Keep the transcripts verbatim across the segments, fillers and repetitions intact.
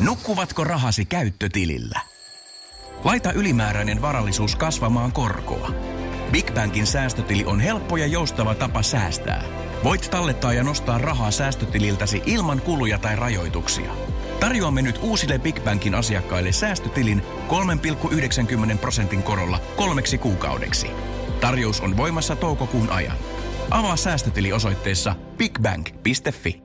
Nukkuvatko rahasi käyttötilillä? Laita ylimääräinen varallisuus kasvamaan korkoa. Big Bankin säästötili on helppo ja joustava tapa säästää. Voit tallettaa ja nostaa rahaa säästötililtäsi ilman kuluja tai rajoituksia. Tarjoamme nyt uusille Big Bankin asiakkaille säästötilin kolme pilkku yhdeksänkymmentä prosentin korolla kolmeksi kuukaudeksi. Tarjous on voimassa toukokuun ajan. Avaa säästötili osoitteessa bigbank piste fi.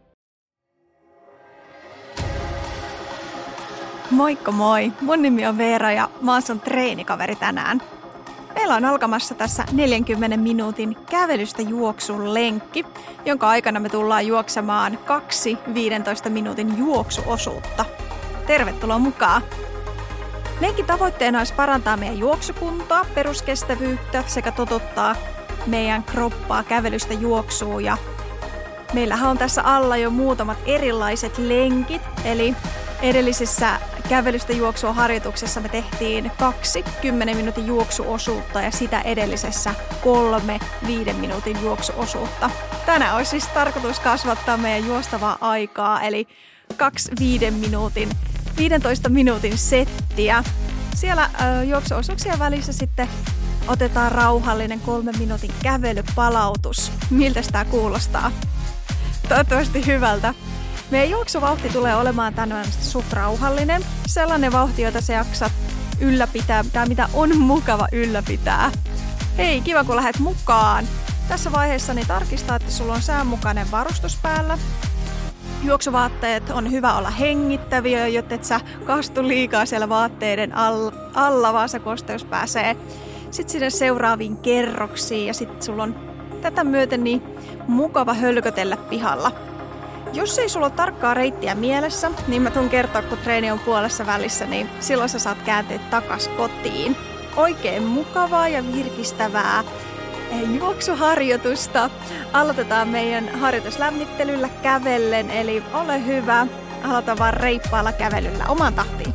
Moikka moi! Mun nimi on Veera ja mä oon sun treenikaveri tänään. Meillä on alkamassa tässä neljänkymmenen minuutin kävelystä juoksun lenkki, jonka aikana me tullaan juoksemaan kaksi viidentoista minuutin juoksuosuutta. Tervetuloa mukaan! Lenkin tavoitteena olisi parantaa meidän juoksukuntoa, peruskestävyyttä sekä totuttaa meidän kroppaa kävelystä juoksuun. Ja meillähän on tässä alla jo muutamat erilaiset lenkit, eli edellisessä kävelystä juoksua harjoituksessa me tehtiin kaksi kymmenen minuutin juoksuosuutta ja sitä edellisessä kolme viiden minuutin juoksuosuutta. Tänään olisi siis tarkoitus kasvattaa meidän juostavaa aikaa, eli kaksi viiden minuutin, viidentoista minuutin settiä. Siellä ö, juoksuosuuksien välissä sitten otetaan rauhallinen kolmen minuutin kävelypalautus. Miltä tämä kuulostaa? Toivottavasti hyvältä. Meidän juoksuvauhti tulee olemaan tänään suht rauhallinen. Sellainen vauhti, jota sä jaksat ylläpitää, tai mitä on mukava ylläpitää. Hei, kiva kun lähdet mukaan. Tässä vaiheessa niin tarkistaa, että sulla on säänmukainen varustus päällä. Juoksuvaatteet on hyvä olla hengittäviä, jotta et sä kastu liikaa siellä vaatteiden alla, vaan se kosteus pääsee sitten sinne seuraaviin kerroksiin. Ja sitten sulla on tätä myöten niin mukava hölkötellä pihalla. Jos ei sulla ole tarkkaa reittiä mielessä, niin mä tuun kertoa, kun treeni on puolessa välissä, niin silloin sä saat kääntyä takas kotiin. Oikein mukavaa ja virkistävää juoksuharjoitusta. Aloitetaan meidän harjoituslämmittelyllä kävellen, eli ole hyvä. Aloita vaan reippaalla kävelyllä omaan tahtiin.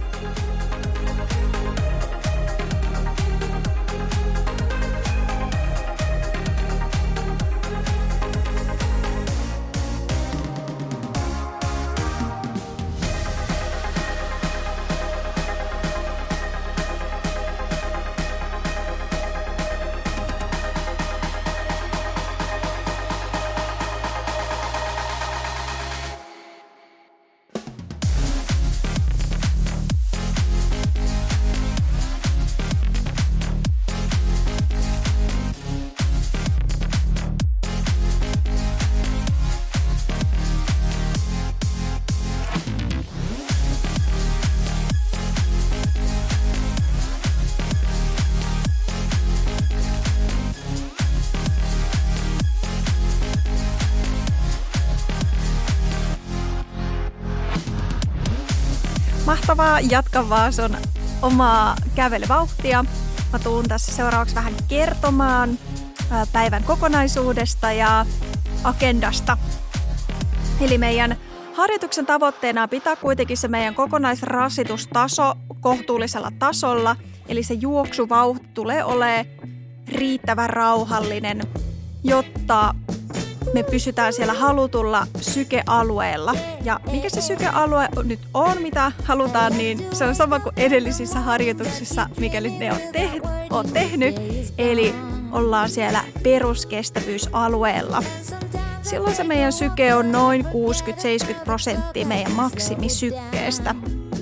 Mahtavaa, jatka vaan sun omaa kävelyvauhtia. Mä tuun tässä seuraavaksi vähän kertomaan päivän kokonaisuudesta ja agendasta. Eli meidän harjoituksen tavoitteena on pitää kuitenkin se meidän kokonaisrasitustaso kohtuullisella tasolla. Eli se juoksuvauhti tulee olemaan riittävän rauhallinen, jotta me pysytään siellä halutulla sykealueella. Ja mikä se sykealue nyt on, mitä halutaan, niin se on sama kuin edellisissä harjoituksissa, mikäli ne on, te- on tehnyt. Eli ollaan siellä peruskestävyysalueella. Silloin se meidän syke on noin kuusikymmentä seitsemänkymmentä prosenttia meidän maksimisykkeestä.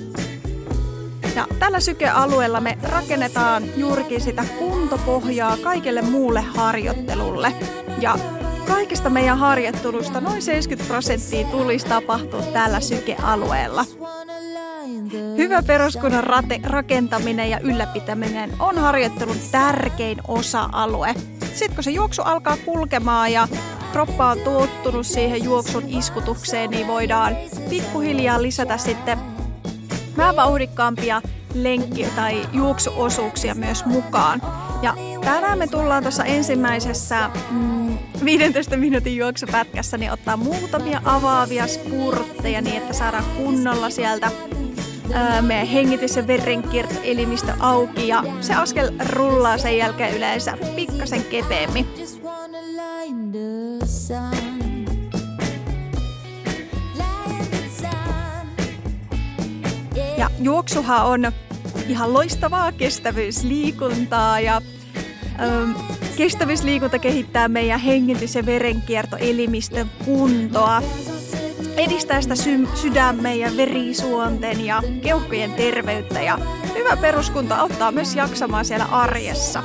Ja tällä sykealueella me rakennetaan juurikin sitä kuntopohjaa kaikelle muulle harjoittelulle. Ja kaikesta meidän harjoittelusta noin seitsemänkymmentä prosenttia tulisi tapahtua tällä sykealueella. Hyvä peruskunnon rate- rakentaminen ja ylläpitäminen on harjoittelun tärkein osa-alue. Sitten kun se juoksu alkaa kulkemaan ja kroppa on tottunut siihen juoksun iskutukseen, niin voidaan pikkuhiljaa lisätä sitten vähän vauhdikkaampia lenkki- tai juoksuosuuksia myös mukaan. Ja tänään me tullaan tuossa ensimmäisessä mm, viidentoista minuutin juoksupätkässä niin ottaa muutamia avaavia spurtteja niin, että saadaan kunnolla sieltä ää, meidän hengitys- ja verenkiertoelimistö auki. Ja se askel rullaa sen jälkeen yleensä pikkasen kepeämmin. Ja juoksuhan on ihan loistavaa kestävyysliikuntaa ja äm, kestävyysliikunta kehittää meidän hengitys- ja verenkiertoelimistön kuntoa. Edistää sitä sy- sydämen ja verisuonten ja keuhkojen terveyttä ja hyvä peruskunto auttaa myös jaksamaan siellä arjessa.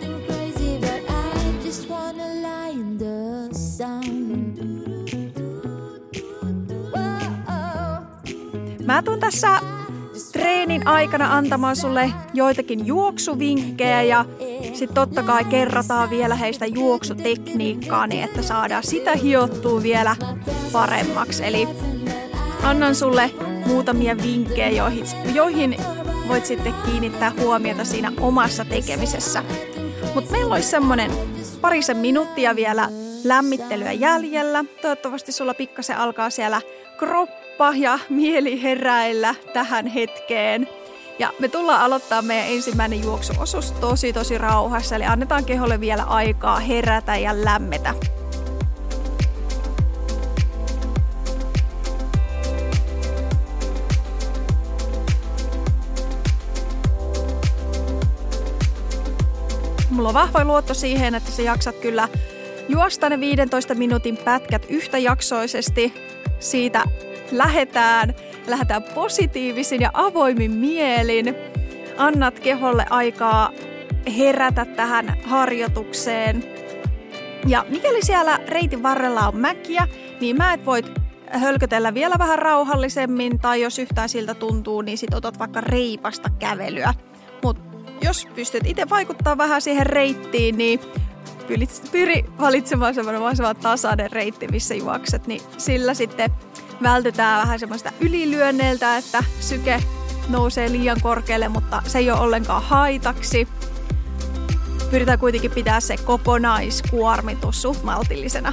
Mä tuun tässä treenin aikana antamaan sulle joitakin juoksuvinkkejä ja sitten totta kai kerrotaan vielä heistä juoksutekniikkaa, niin että saadaan sitä hiottua vielä paremmaksi. Eli annan sulle muutamia vinkkejä, joihin, joihin voit sitten kiinnittää huomiota siinä omassa tekemisessä. Mutta meillä olisi semmoinen parisen minuuttia vielä lämmittelyä jäljellä. Toivottavasti sulla pikkasen alkaa siellä kroppa ja mieli heräillä tähän hetkeen. Ja me tullaan aloittaa meidän ensimmäinen juoksuosuus tosi tosi rauhassa, eli annetaan keholle vielä aikaa herätä ja lämmetä. Mulla on vahva luotto siihen, että sä jaksat kyllä juosta ne viidentoista minuutin pätkät yhtäjaksoisesti. Siitä lähdetään, lähdetään positiivisin ja avoimin mielin. Annat keholle aikaa herätä tähän harjoitukseen. Ja mikäli siellä reitin varrella on mäkiä, niin mä et voit hölkötellä vielä vähän rauhallisemmin. Tai jos yhtään siltä tuntuu, niin sit otat vaikka reipasta kävelyä. Mut jos pystyt itse vaikuttaa vähän siihen reittiin, niin pyri valitsemaan semmoinen mahdollisimman tasainen reitti, missä juokset, niin sillä sitten vältytään vähän semmoista ylilyönneiltä, että syke nousee liian korkealle, mutta se ei ole ollenkaan haitaksi. Pyritään kuitenkin pitää se kokonaiskuormitus suht maltillisena.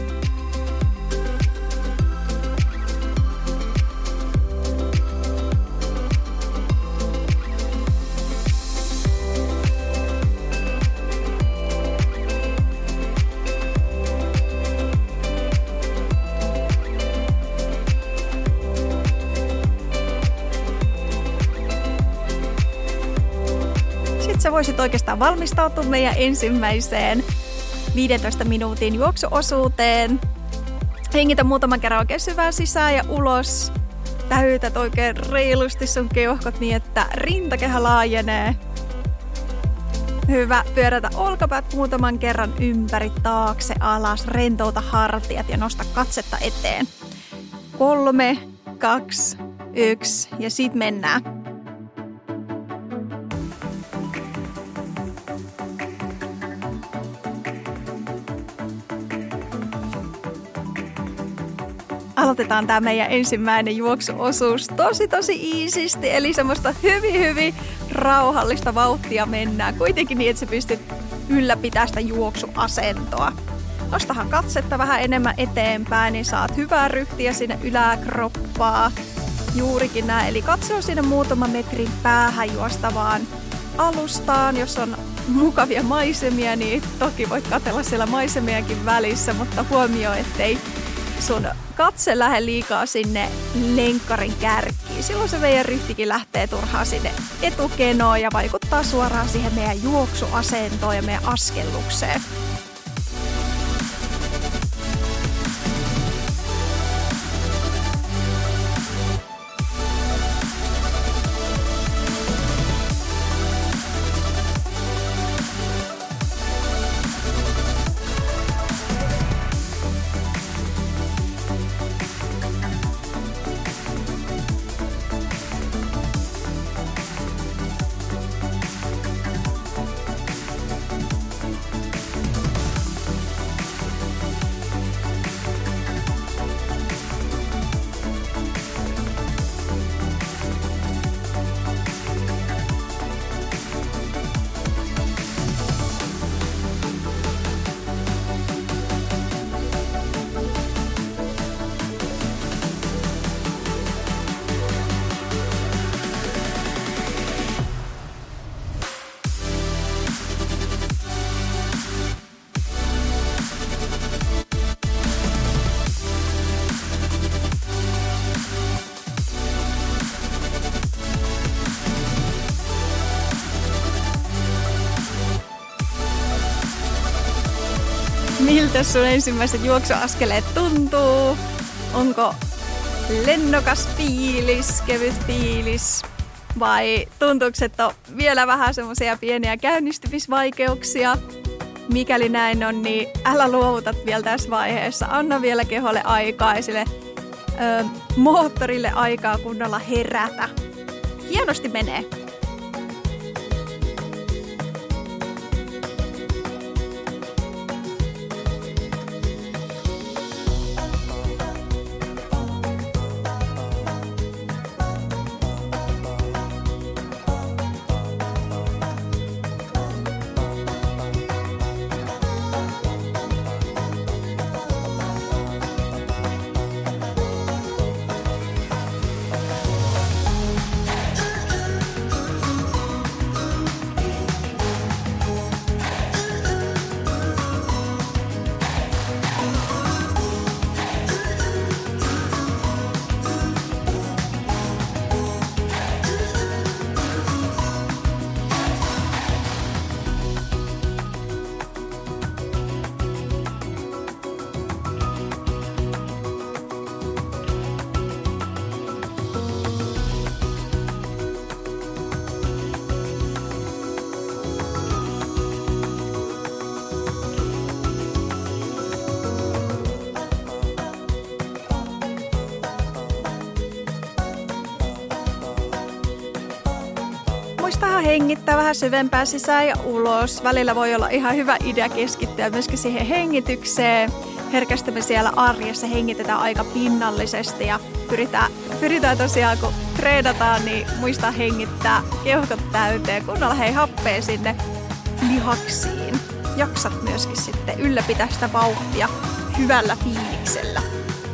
Sä voisit oikeastaan valmistautua meidän ensimmäiseen viidentoista minuutin juoksuosuuteen. Hengitä muutaman kerran oikein syvään sisään ja ulos. Täytät oikein reilusti sun keuhkot niin, että rintakehä laajenee. Hyvä. Pyörätä olkapäät muutaman kerran ympäri, taakse, alas. Rentouta hartiat ja nosta katsetta eteen. Kolme, kaksi, yksi ja sit mennään. Aloitetaan tämä meidän ensimmäinen juoksuosuus tosi tosi iisisti, eli semmoista hyvin hyvin rauhallista vauhtia mennään. Kuitenkin niin, että sä pystyt ylläpitämään sitä juoksuasentoa. Nostahan katsetta vähän enemmän eteenpäin, niin saat hyvää ryhtiä sinne yläkroppaa. Juurikin näin, eli katse on siinä muutaman metrin päähän juostavaan alustaan. Jos on mukavia maisemia, niin toki voit katsella siellä maisemiakin välissä, mutta huomioi, ettei sun katse lähde liikaa sinne lenkkarin kärkiin. Silloin se meidän ryhtikin lähtee turhaan sinne etukenoon ja vaikuttaa suoraan siihen meidän juoksuasentoon ja meidän askellukseen. miltä sun ensimmäiset juoksuaskeleet tuntuu? Onko lennokas fiilis, kevyt fiilis vai tuntuuko, että on vielä vähän semmoisia pieniä käynnistymisvaikeuksia? Mikäli näin on, niin älä luovuta vielä tässä vaiheessa. Anna vielä keholle aikaa ja sille ö, moottorille aikaa kunnolla herätä. Hienosti menee. Muistahan hengittää vähän syvempää sisään ja ulos. Välillä voi olla ihan hyvä idea keskittyä myöskin siihen hengitykseen. Herkästi me siellä arjessa hengitetään aika pinnallisesti ja pyritään, pyritään tosiaan, kun treenataan, niin muistaa hengittää keuhkot täyteen, kunnolla hei happea sinne lihaksiin. Jaksat myöskin sitten ylläpitää sitä vauhtia hyvällä fiiliksellä.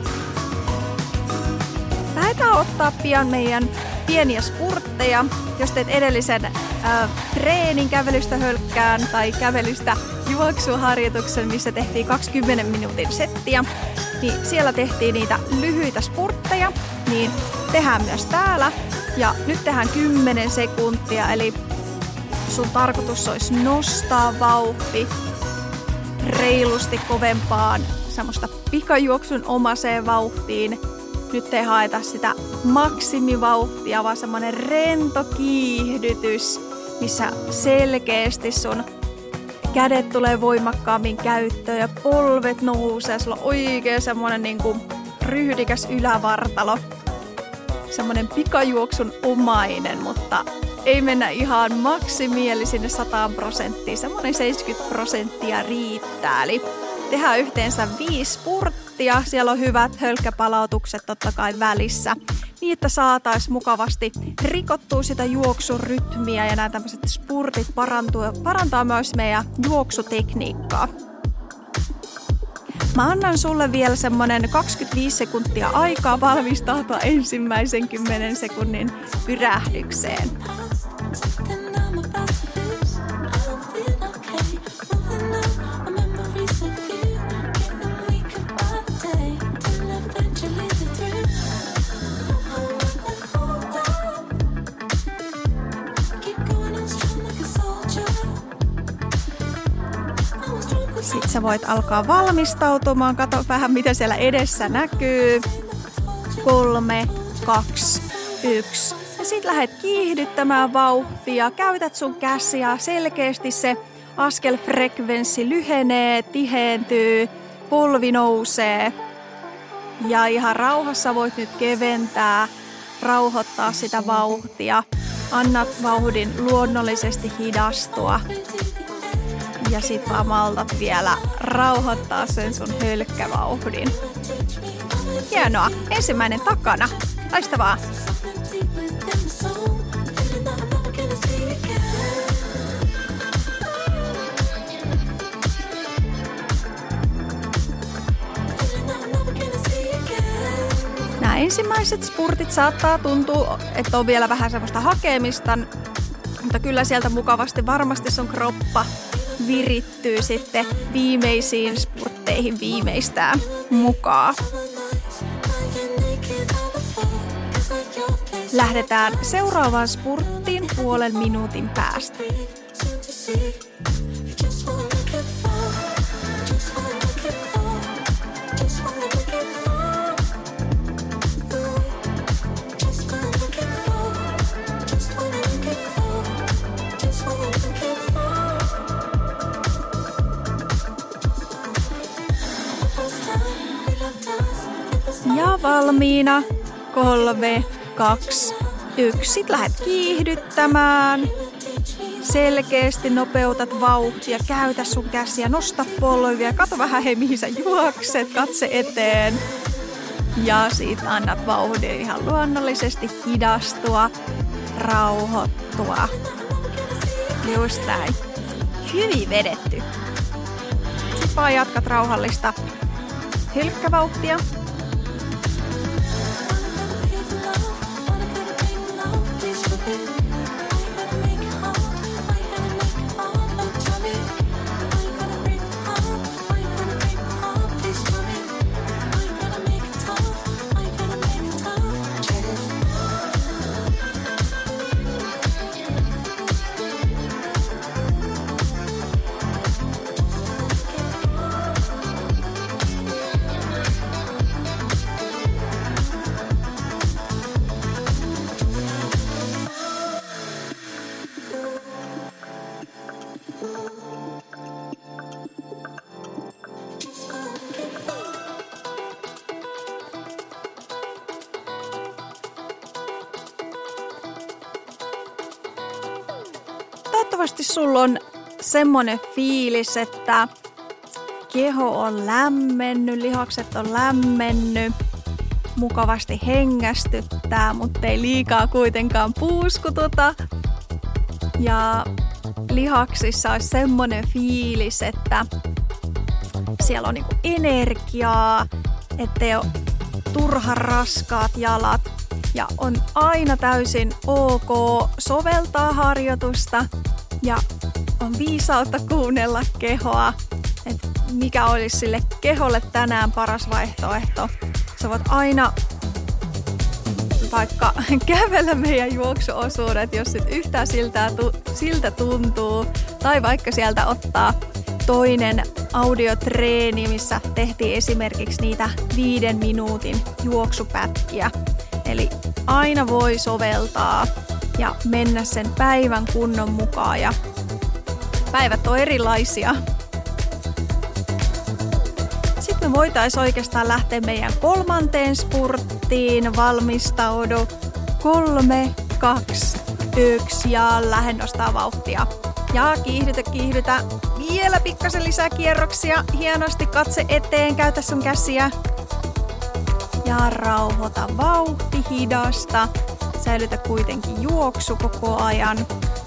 Lähdetään ottaa pian meidän pieniä spurtteja. Jos teet edellisen äh, treenin kävelystä hölkkään tai kävelystä juoksuharjoituksen, missä tehtiin kaksikymmentä minuutin settiä, niin siellä tehtiin niitä lyhyitä spurtteja, niin tehdään myös täällä. Ja nyt tehdään kymmenen sekuntia, eli sun tarkoitus olisi nostaa vauhti reilusti kovempaan semmoista pikajuoksun omaiseen vauhtiin. Nyt ei haeta sitä maksimivauhtia, vaan semmoinen rento kiihdytys, missä selkeästi sun kädet tulee voimakkaammin käyttöön ja polvet nousee. Sulla on oikein semmoinen niin kuin ryhdikäs ylävartalo. Semmoinen pikajuoksun omainen, mutta ei mennä ihan maksimiin, eli sinne sata prosenttia. Semmoinen seitsemänkymmentä prosenttia riittää. Eli tehdään yhteensä viisi spurttia. Siellä on hyvät hölkkäpalautukset totta kai välissä. Niin, että saataisiin mukavasti rikottua sitä juoksurytmiä ja nämä tämmöiset spurtit parantaa myös meidän juoksutekniikkaa. Mä annan sulle vielä semmonen kaksikymmentäviisi sekuntia aikaa valmistautua ensimmäisen kymmenen sekunnin pyrähdykseen. Sitten sä voit alkaa valmistautumaan. Kato vähän, mitä siellä edessä näkyy. Kolme, kaksi, yksi. Ja sit lähdet kiihdyttämään vauhtia. Käytät sun käsiä. Selkeästi se askelfrekvenssi lyhenee, tihentyy, polvi nousee. Ja ihan rauhassa voit nyt keventää, rauhoittaa sitä vauhtia. Annat vauhdin luonnollisesti hidastua. Ja sit vaan maltat vielä rauhoittaa sen sun hölkkävauhdin. Hienoa. Ensimmäinen takana. Loistavaa. Nämä ensimmäiset spurtit saattaa tuntua, että on vielä vähän semmoista hakemista, mutta kyllä sieltä mukavasti varmasti sun kroppa virittyy sitten viimeisiin spurtteihin viimeistään mukaan. Lähdetään seuraavaan spurttiin puolen minuutin päästä. valmiina. Kolme, kaksi, yksi. Sitten lähdet kiihdyttämään. Selkeästi nopeutat vauhtia, käytä sun käsiä, nosta polvia, kato vähän hei mihin sä juokset, katse eteen. Ja sit annat vauhdin ihan luonnollisesti hidastua, rauhoittua. Just näin. Hyvin vedetty. Sitten vaan jatkat rauhallista hylkkävauhtia. Toivottavasti sulla on semmoinen fiilis, että keho on lämmennyt, lihakset on lämmennyt, mukavasti hengästyttää, mutta ei liikaa kuitenkaan puuskututa. Ja lihaksissa on semmoinen fiilis, että siellä on niinku energiaa, ettei ole turhan raskaat jalat. Ja on aina täysin ok soveltaa harjoitusta ja on viisautta kuunnella kehoa, että mikä olisi sille keholle tänään paras vaihtoehto. Sä voit aina vaikka kävellä meidän juoksuosuudet, jos sit yhtään siltä, siltä tuntuu, tai vaikka sieltä ottaa toinen audiotreeni, missä tehtiin esimerkiksi niitä viiden minuutin juoksupätkiä. Eli aina voi soveltaa ja mennä sen päivän kunnon mukaan ja päivät on erilaisia. Sitten me voitaisiin oikeastaan lähteä meidän kolmanteen spurttiin. Valmistaudu. Kolme, kaksi, yksi ja lähde nostaa vauhtia. Ja kiihdytä, kiihdytä. Vielä pikkasen lisää kierroksia. Hienosti katse eteen, käytä sun käsiä. Ja rauhoita vauhti, hidasta. Säilytä kuitenkin juoksu koko ajan.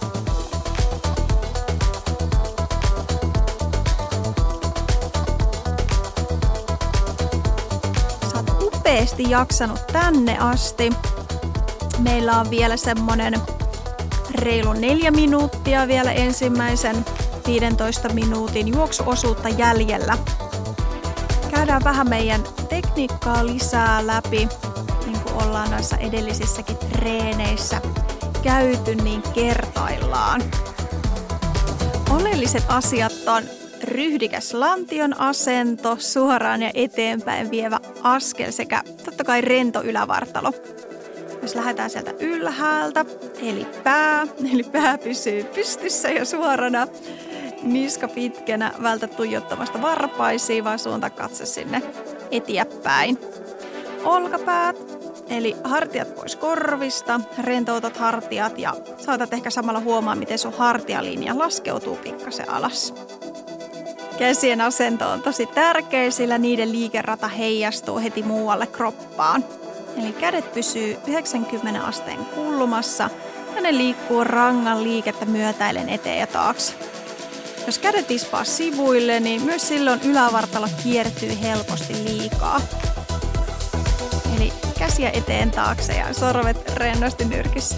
Sä oot upeasti jaksanut tänne asti. Meillä on vielä semmonen reilu neljä minuuttia vielä ensimmäisen viidentoista minuutin juoksuosuutta jäljellä. Käydään vähän meidän tekniikkaa lisää läpi, niin kuin ollaan noissa edellisissäkin treeneissä käyty, niin kertaillaan. Oleelliset asiat on ryhdikäs lantion asento, suoraan ja eteenpäin vievä askel sekä totta kai rento ylävartalo. Jos lähdetään sieltä ylhäältä, eli pää, eli pää pysyy pystyssä ja suorana, niska pitkänä, vältä tuijottamasta varpaisiin, vaan suunta katse sinne eteenpäin. Olkapäät, eli hartiat pois korvista, rentoutat hartiat ja saatat ehkä samalla huomaa, miten sun hartialinja laskeutuu pikkasen alas. Käsien asento on tosi tärkeä, sillä niiden liikerata heijastuu heti muualle kroppaan. Eli kädet pysyy yhdeksänkymmentä asteen kulmassa ja ne liikkuu rangan liikettä myötäillen eteen ja taakse. Jos kädet vispaa sivuille, niin myös silloin ylävartalo kiertyy helposti liikaa. Eli käsiä eteen taakse ja sorvet rennosti nyrkissä.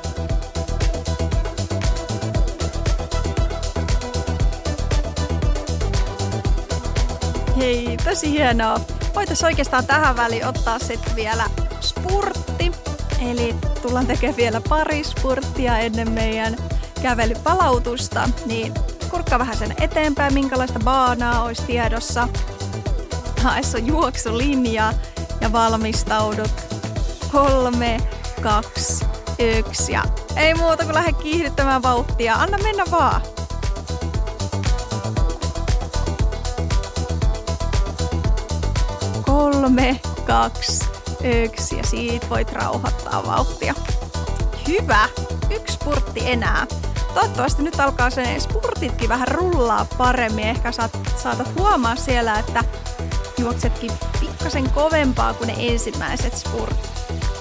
Hei, tosi hienoa. Voitaisiin oikeastaan tähän väliin ottaa sitten vielä spurtti. Eli tullaan tekemään vielä pari spurttia ennen meidän kävelypalautusta. Niin kurkkaa vähän sen eteenpäin, minkälaista baanaa olisi tiedossa. Hae sun juoksulinja ja valmistaudut. Kolme, kaksi, yksi ja ei muuta kuin lähde kiihdyttämään vauhtia. Anna mennä vaan. Kolme, kaksi, yksi ja siitä voit rauhoittaa vauhtia. Hyvä, yksi spurtti enää. Toivottavasti nyt alkaa sen spurtitkin vähän rullaa paremmin. Ehkä saat, saatat huomaa siellä, että juoksetkin pikkasen kovempaa kuin ne ensimmäiset spurtit.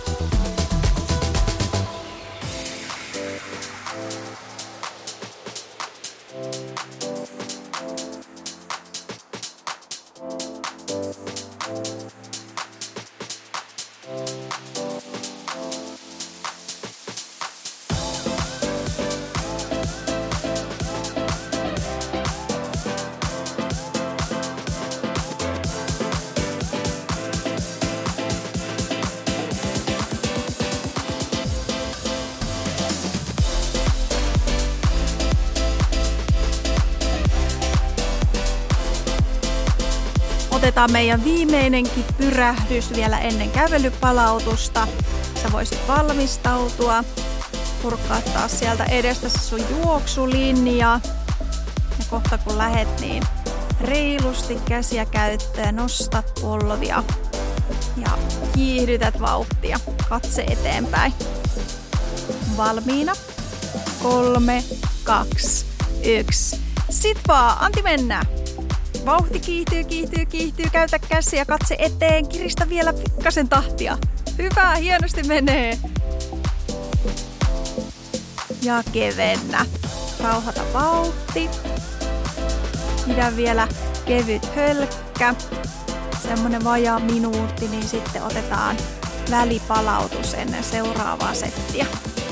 Otetaan meidän viimeinenkin pyrähdys vielä ennen kävelypalautusta. Sä voisit valmistautua, purkaa taas sieltä edestä se sun juoksulinja. Ja kohta kun lähet, niin reilusti käsiä käyttöön, nostat polvia ja kiihdytät vauhtia. Katse eteenpäin. Valmiina. Kolme, kaksi, yksi. Sit vaan, anti mennä. Vauhti kiihtyy, kiihtyy, kiihtyy. Käytä käsiä, katse eteen. Kiristä vielä pikkasen tahtia. Hyvä, hienosti menee. Ja kevennä. Rauhoita vauhti. Pidä vielä kevyt hölkkä. Semmonen vajaa minuutti, niin sitten otetaan välipalautus ennen seuraavaa settiä.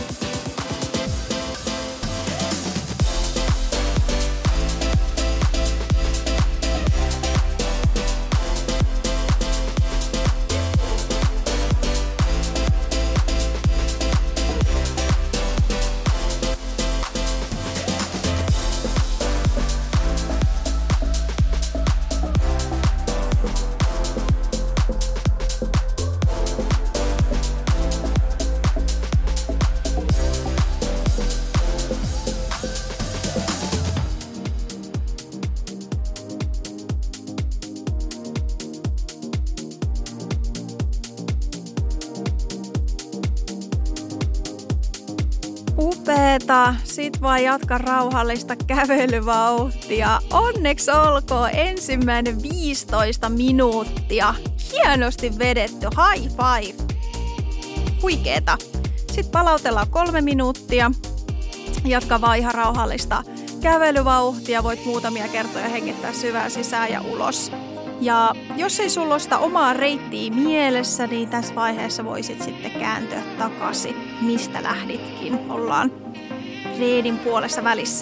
Upeeta. Sit vaan jatka rauhallista kävelyvauhtia. Onneksi olkoon ensimmäinen viisitoista minuuttia. Hienosti vedetty. High five. Huikeeta. Sitten palautellaan kolme minuuttia. Jatka vaan ihan rauhallista kävelyvauhtia. Voit muutamia kertoja hengittää syvään sisään ja ulos. Ja jos ei sulla ole sitä omaa reittiä mielessä, niin tässä vaiheessa voisit sitten kääntyä takaisin, mistä lähditkin. Ollaan reidin puolessa välissä.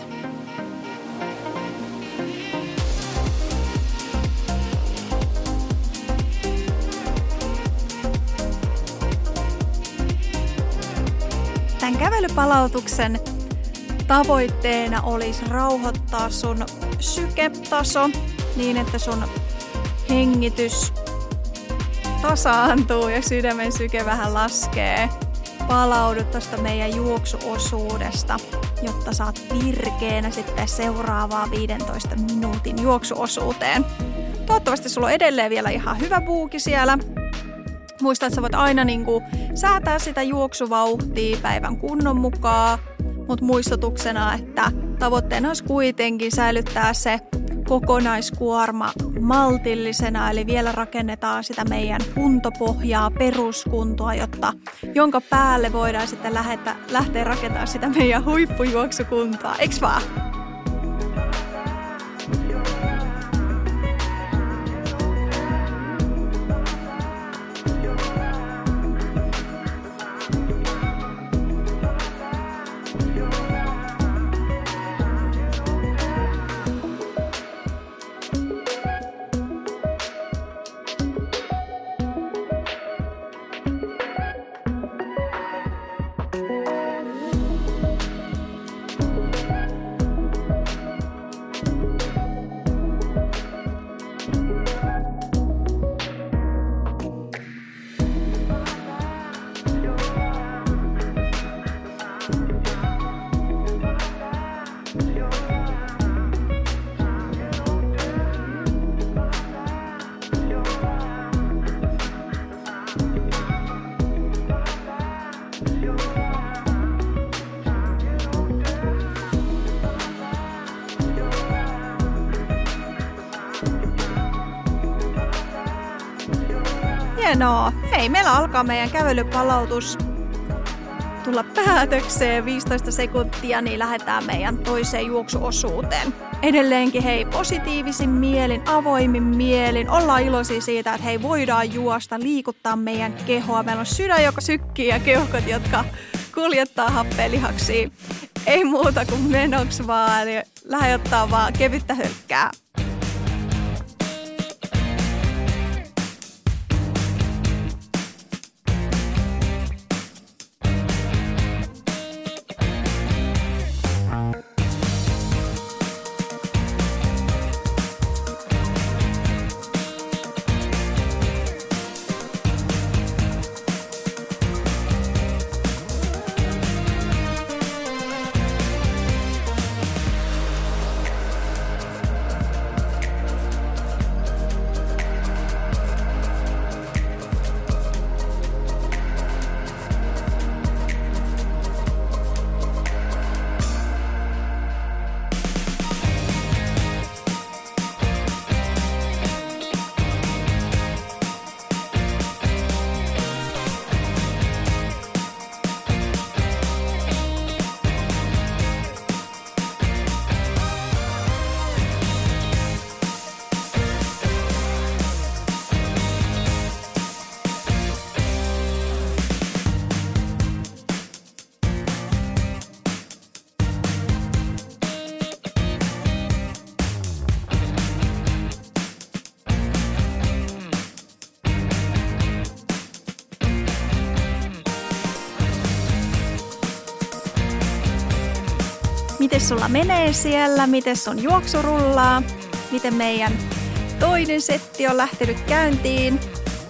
Tämän kävelypalautuksen tavoitteena olisi rauhoittaa sun syketaso niin, että sun hengitys tasaantuu ja sydämen syke vähän laskee. Palaudu tuosta meidän juoksuosuudesta, jotta saat virkeänä sitten seuraavaa viidentoista minuutin juoksuosuuteen. Toivottavasti sulla on edelleen vielä ihan hyvä buuki siellä. Muista, että sä voit aina niinku säätää sitä juoksuvauhtia päivän kunnon mukaan, mutta muistutuksena, että tavoitteena olisi kuitenkin säilyttää se kokonaiskuorma maltillisena, eli vielä rakennetaan sitä meidän kuntopohjaa, peruskuntoa, jotta, jonka päälle voidaan sitten lähetä, lähteä rakentamaan sitä meidän huippujuoksukuntoa. Eiks vaan? Hienoa. Hei, meillä alkaa meidän kävelypalautus tulla päätökseen. viisitoista sekuntia, niin lähdetään meidän toiseen juoksuosuuteen. Edelleenkin hei, positiivisin mielin, avoimin mielin. Ollaan iloisia siitä, että hei, voidaan juosta, liikuttaa meidän kehoa. Meillä on sydän, joka sykkii ja keuhkot, jotka kuljettaa happea lihaksiin. Ei muuta kuin menoksi vaan, eli lähde ottaa vaan kevyttä hölkkää. Miten sulla menee siellä? Miten sun juoksu rullaa? Miten meidän toinen setti on lähtenyt käyntiin?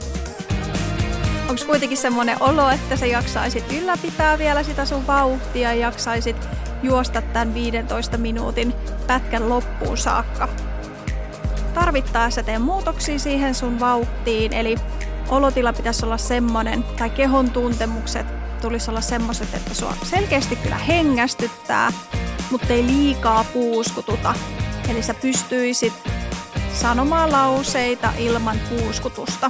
Onko kuitenkin semmoinen olo, että sä jaksaisit ylläpitää vielä sitä sun vauhtia ja jaksaisit juosta tämän viidentoista minuutin pätkän loppuun saakka? Tarvittaessa tee muutoksia siihen sun vauhtiin, eli olotila pitäisi olla semmoinen, tai kehon tuntemukset tulisi olla semmoiset, että sua selkeästi kyllä hengästyttää, mutta ei liikaa puuskututa. Eli sä pystyisit sanomaan lauseita ilman puuskutusta.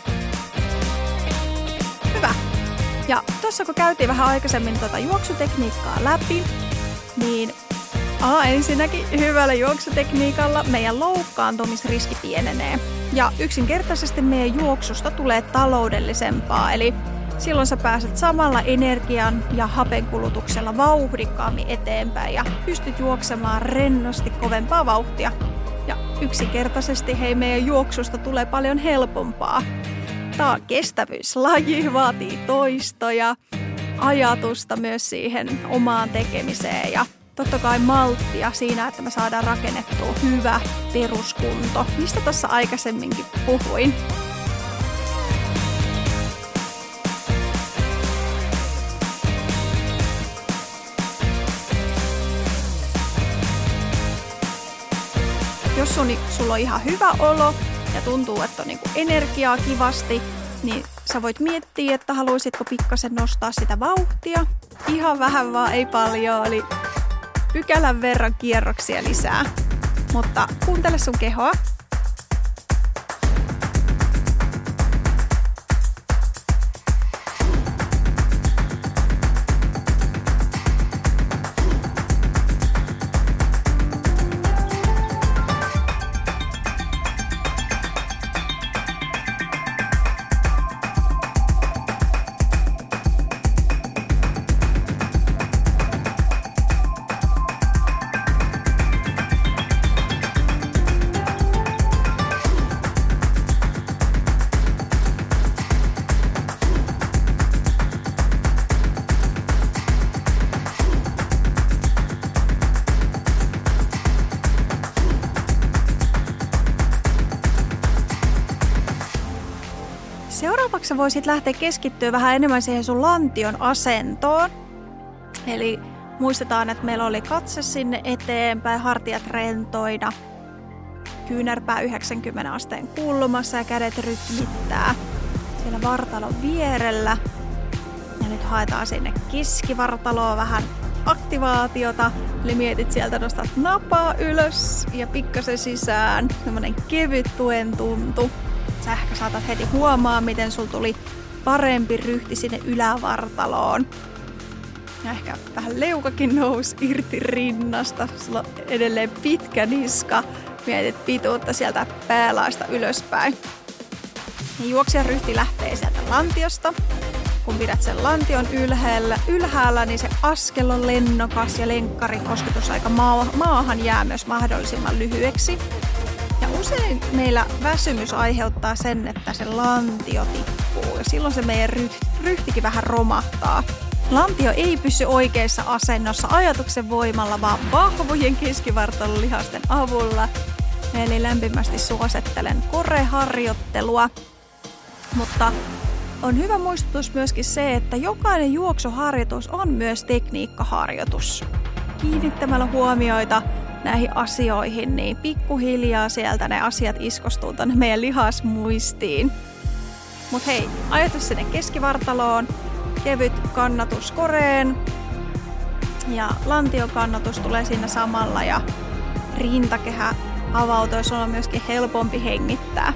Hyvä. Ja tuossa kun käytiin vähän aikaisemmin tuota juoksutekniikkaa läpi, niin a, ensinnäkin hyvällä juoksutekniikalla meidän loukkaantumisriski pienenee. Ja yksinkertaisesti meidän juoksusta tulee taloudellisempaa, eli silloin sä pääset samalla energian ja hapenkulutuksella vauhdikkaammin eteenpäin ja pystyt juoksemaan rennosti kovempaa vauhtia. Ja yksinkertaisesti hei, meidän juoksusta tulee paljon helpompaa. Tää on kestävyyslaji, vaatii toistoja, ajatusta myös siihen omaan tekemiseen ja totta kai malttia siinä, että me saadaan rakennettua hyvä peruskunto, mistä tuossa aikaisemminkin puhuin. Jos sun, sulla on ihan hyvä olo ja tuntuu, että on niinku energiaa kivasti, niin sä voit miettiä, että haluaisitko pikkasen nostaa sitä vauhtia. Ihan vähän vaan, ei paljon, eli pykälän verran kierroksia lisää. Mutta kuuntele sun kehoa. Seuraavaksi sä voisit lähteä keskittyä vähän enemmän siihen sun lantion asentoon. Eli muistetaan, että meillä oli katse sinne eteenpäin, hartiat rentoina, kyynärpää yhdeksänkymmentä asteen kulmassa ja kädet rytmittää siellä vartalon vierellä. Ja nyt haetaan sinne keskivartaloon vähän aktivaatiota. Eli mietit sieltä, nostat napaa ylös ja pikkasen sisään. Semmoinen kevyt tuen tuntu. Sä ehkä saatat heti huomaa, miten sul tuli parempi ryhti sinne ylävartaloon. Ja ehkä vähän leukakin nousi irti rinnasta. Sulla on edelleen pitkä niska. Mietit pituutta sieltä päälaista ylöspäin. Ja juoksijan ryhti lähtee sieltä lantiosta. Kun pidät sen lantion ylhäällä, ylhäällä, niin se askel on lennokas ja lenkkarin kosketusaika maahan jää myös mahdollisimman lyhyeksi. Ja usein meillä väsymys aiheuttaa sen, että se lantio tippuu ja silloin se meidän ryhtikin vähän romahtaa. Lantio ei pysy oikeassa asennossa ajatuksen voimalla, vaan vahvojen keskivartalon lihasten avulla. Eli lämpimästi suosittelen koreharjoittelua. Mutta on hyvä muistutus myöskin se, että jokainen juoksuharjoitus on myös tekniikkaharjoitus. Kiinnittämällä huomioita näihin asioihin, niin pikkuhiljaa sieltä ne asiat iskostuu tänne meidän lihasmuistiin. Mut hei, ajatus sinne keskivartaloon, kevyt kannatus koreen ja lantiokannatus tulee siinä samalla ja rintakehä avautuu, jos on myöskin helpompi hengittää.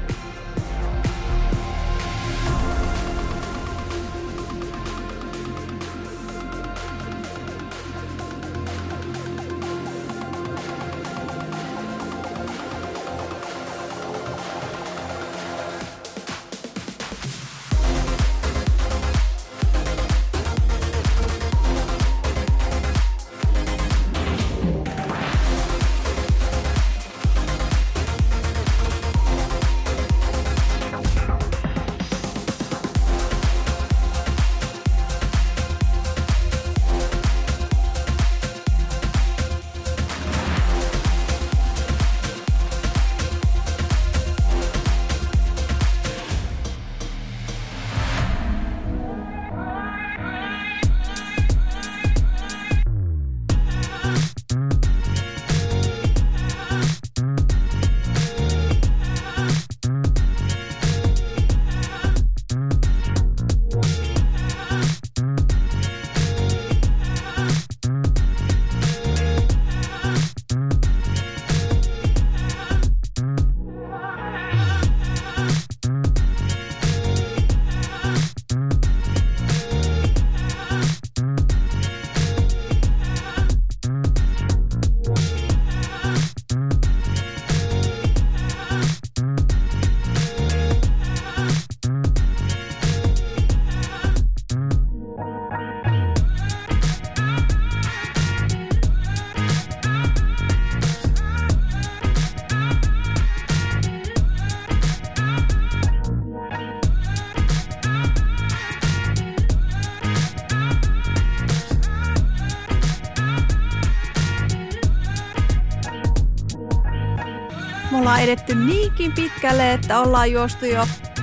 Me ollaan edetty niinkin pitkälle, että ollaan juostu jo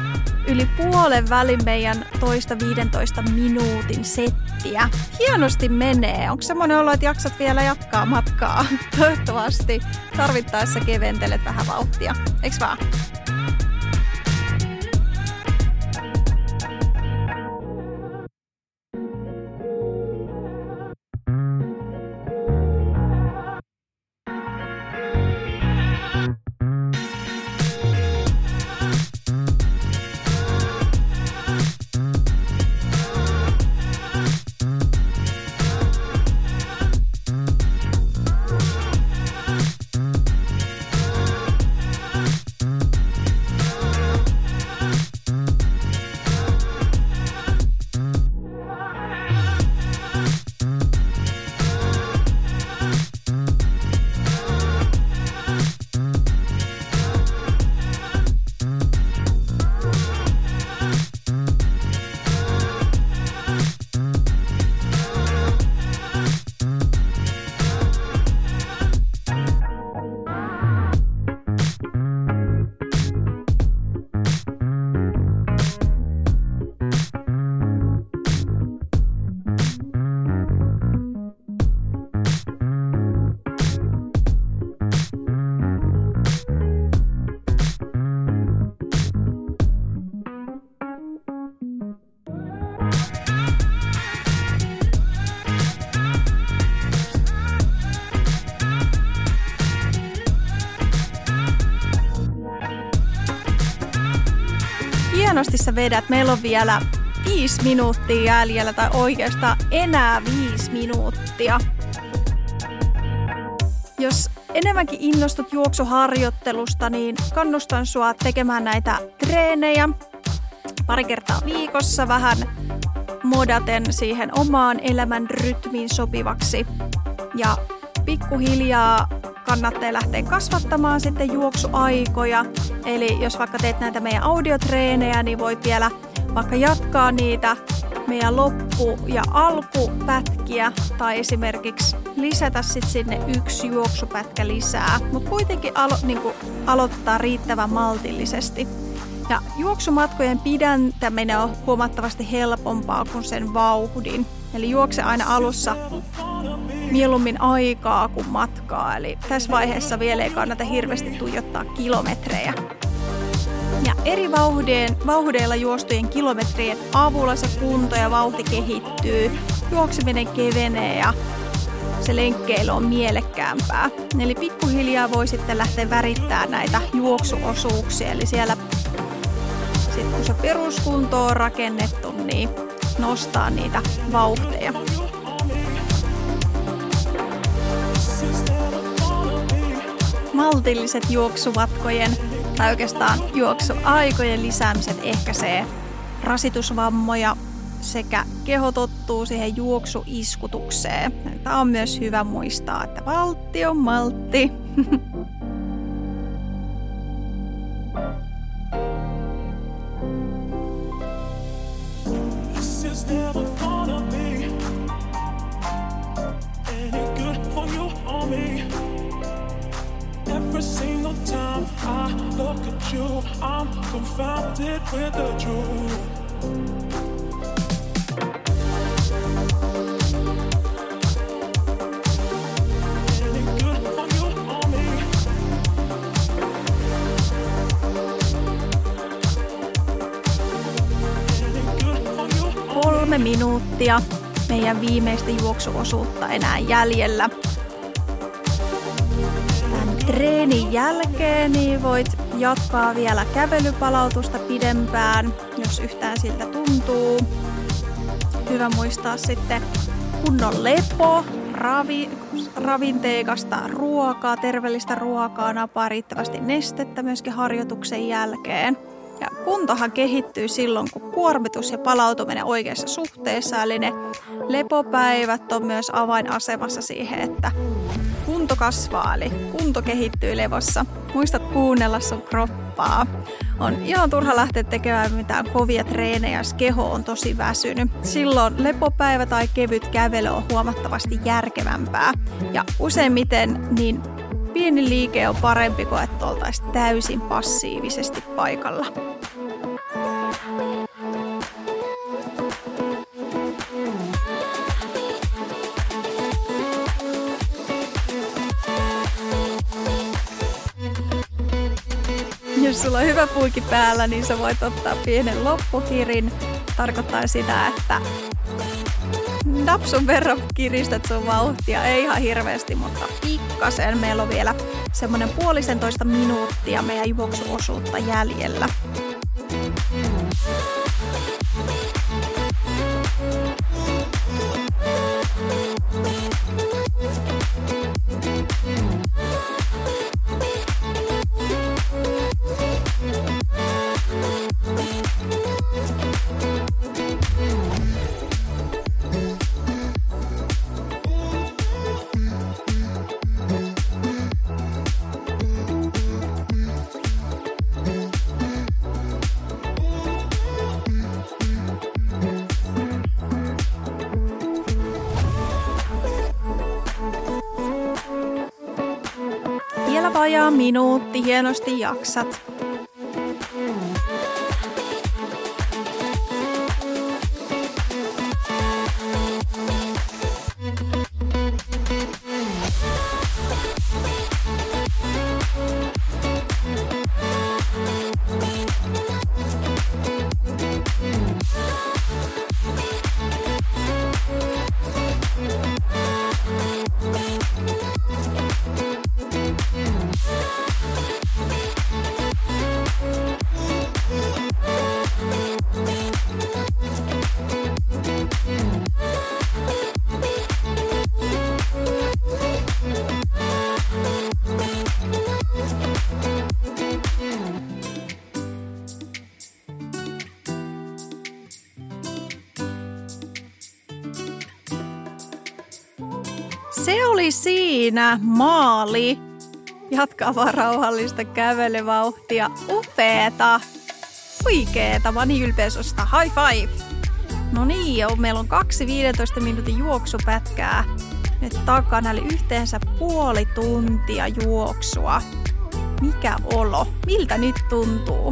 yli puolen välin meidän toista viidentoista minuutin settiä. Hienosti menee. Onko semmoinen olo, että jaksat vielä jatkaa matkaa? Toivottavasti tarvittaessa keventelet vähän vauhtia. Eiks vaan? hienosti sä vedät. Meillä on vielä viisi minuuttia jäljellä, tai oikeastaan enää viisi minuuttia. Jos enemmänkin innostut juoksuharjoittelusta, niin kannustan sua tekemään näitä treenejä pari kertaa viikossa vähän modaten siihen omaan elämän rytmiin sopivaksi. Ja pikkuhiljaa kannattaa lähteä kasvattamaan sitten juoksuaikoja. Eli jos vaikka teet näitä meidän audiotreenejä, niin voit vielä vaikka jatkaa niitä meidän loppu- ja alkupätkiä tai esimerkiksi lisätä sit sinne yksi juoksupätkä lisää. Mutta kuitenkin alo- niinku aloittaa riittävän maltillisesti. Ja juoksumatkojen pidäntäminen on huomattavasti helpompaa kuin sen vauhdin. Eli juokse aina alussa mieluummin aikaa kuin matkaa. Eli tässä vaiheessa vielä ei kannata hirveästi tuijottaa kilometrejä. Ja eri vauhdeen, vauhdeilla juostujen kilometrien avulla se kunto ja vauhti kehittyy, juokseminen kevenee ja se lenkkeily on mielekkäämpää. Eli pikkuhiljaa voi sitten lähteä värittämään näitä juoksuosuuksia. Eli siellä sitten kun se peruskunto on rakennettu, niin nostaa niitä vauhteja. Maltilliset juoksumatkojen tai oikeastaan juoksuaikojen lisäämiset ehkäisee rasitusvammoja sekä keho tottuu siihen juoksuiskutukseen. Tämä on myös hyvä muistaa, että valtti on maltti. Every single time I look at you, I'm confounded with the truth. Any good for you or me? Any good for you or me? Kolme minuuttia meidän viimeistä juoksuosuutta enää jäljellä. Treenin jälkeen niin voit jatkaa vielä kävelypalautusta pidempään, jos yhtään siltä tuntuu. Hyvä muistaa sitten kunnon lepo, ravi, ravinteikasta ruokaa, terveellistä ruokaa, napaa riittävästi nestettä myöskin harjoituksen jälkeen. Ja kuntohan kehittyy silloin, kun kuormitus ja palautuminen oikeassa suhteessa, eli ne lepopäivät on myös avainasemassa siihen, että kunto kasvaa, eli kunto kehittyy levossa. Muista kuunnella sun kroppaa. On ihan turha lähteä tekemään mitään kovia treenejä, jos keho on tosi väsynyt. Silloin lepopäivä tai kevyt kävely on huomattavasti järkevämpää. Ja useimmiten niin pieni liike on parempi kuin että oltaisiin täysin passiivisesti paikalla. Jos sulla on hyvä puiki päällä, niin sä voit ottaa pienen loppukirin. Tarkoittaa sitä, että napsun verran kiristät sun vauhtia. Ei ihan hirveästi, mutta pikkasen. Meillä on vielä semmonen puolisentoista minuuttia meidän juoksuosuutta jäljellä. Vielä vajaa minuutti, hienosti jaksat. se oli siinä maali. Jatkaa vaan rauhallista kävelyvauhtia. Upeeta. Huikeeta. Mä oon niin ylpeä susta. High five. No niin, jo, meillä on kaksi viidentoista minuutin juoksupätkää nyt takana, eli yhteensä puoli tuntia juoksua. Mikä olo? Miltä nyt tuntuu?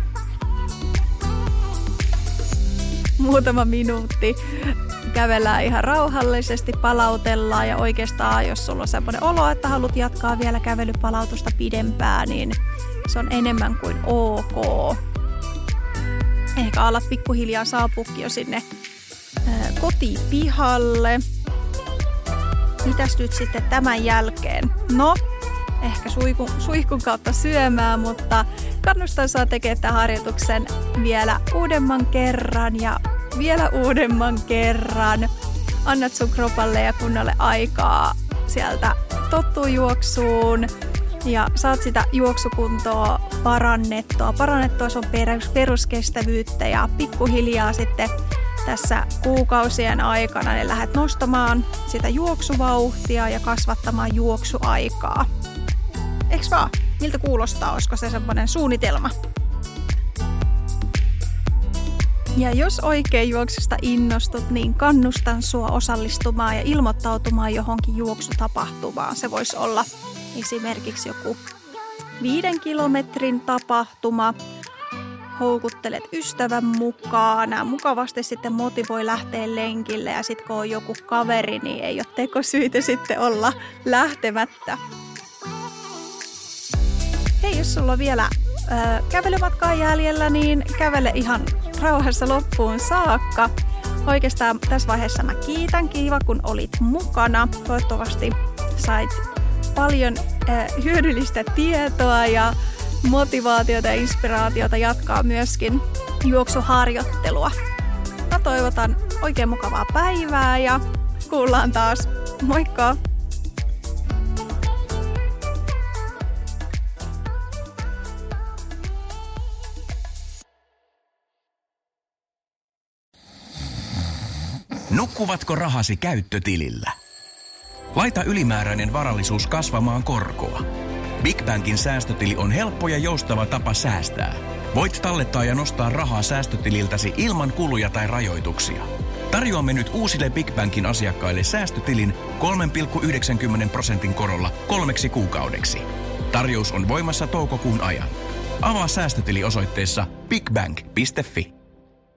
Muutama minuutti kävellään ihan rauhallisesti, palautellaan ja oikeastaan jos sulla on semmoinen olo, että haluat jatkaa vielä kävelypalautusta pidempään, niin se on enemmän kuin ok. Ehkä alat pikkuhiljaa saapuukin jo sinne ää, kotipihalle. Mitäs nyt sitten tämän jälkeen? No, ehkä suihkun, suihkun kautta syömään, mutta kannustan saa tekemään tämän harjoituksen vielä uudemman kerran ja vielä uudemman kerran. Annat sun kropalle ja kunnalle aikaa sieltä tottuu juoksuun ja saat sitä juoksukuntoa parannettua. Parannettua sun peruskestävyyttä ja pikkuhiljaa sitten tässä kuukausien aikana ne lähdet nostamaan sitä juoksuvauhtia ja kasvattamaan juoksuaikaa. Eiks vaan? Miltä kuulostaa? Olisiko se semmoinen suunnitelma? Ja jos oikein juoksusta innostut, niin kannustan sua osallistumaan ja ilmoittautumaan johonkin juoksutapahtumaan. Se voisi olla esimerkiksi joku viiden kilometrin tapahtuma. Houkuttelet ystävän mukaan. Nämä mukavasti sitten motivoi lähteä lenkille ja sitten kun on joku kaveri, niin ei ole tekosyitä sitten olla lähtemättä. Hei, jos sulla on vielä ö, kävelymatkaa jäljellä, niin kävele ihan rauhassa loppuun saakka. Oikeastaan tässä vaiheessa mä kiitän. Kiva, kun olit mukana. Toivottavasti sait paljon ö, hyödyllistä tietoa ja motivaatiota ja inspiraatiota jatkaa myöskin juoksuharjoittelua. Mä toivotan oikein mukavaa päivää ja kuullaan taas. Moikka! Nukkuvatko rahasi käyttötilillä? Laita ylimääräinen varallisuus kasvamaan korkoa. Big Bankin säästötili on helppo ja joustava tapa säästää. Voit tallettaa ja nostaa rahaa säästötililtäsi ilman kuluja tai rajoituksia. Tarjoamme nyt uusille Big Bankin asiakkaille säästötilin kolme pilkku yhdeksänkymmentä prosentin korolla kolmeksi kuukaudeksi. Tarjous on voimassa toukokuun ajan. Avaa säästötili osoitteessa bigbank piste fi.